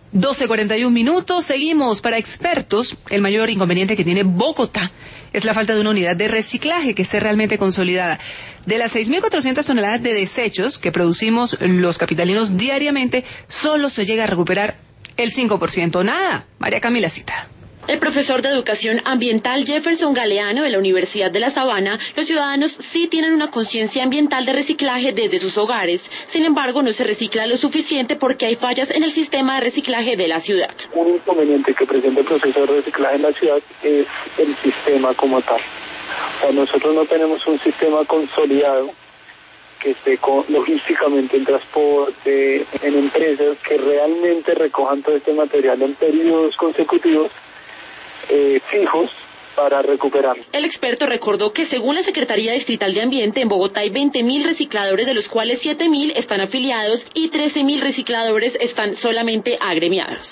12:41, seguimos. Para expertos, el mayor inconveniente que tiene Bogotá es la falta de una unidad de reciclaje que esté realmente consolidada. De las 6.400 toneladas de desechos que producimos los capitalinos diariamente, solo se llega a recuperar el 5%. Nada. María Camila Cita. El profesor de Educación Ambiental Jefferson Galeano de la Universidad de La Sabana, los ciudadanos sí tienen una conciencia ambiental de reciclaje desde sus hogares. Sin embargo, no se recicla lo suficiente porque hay fallas en el sistema de reciclaje de la ciudad. Un inconveniente que presenta el proceso de reciclaje en la ciudad es el sistema como tal. O sea, nosotros no tenemos un sistema consolidado que esté logísticamente en transporte, en empresas que realmente recojan todo este material en periodos consecutivos fijos para recuperarlo. El experto recordó que según la Secretaría Distrital de Ambiente, en Bogotá hay 20.000 recicladores, de los cuales 7.000 están afiliados y 13.000 recicladores están solamente agremiados.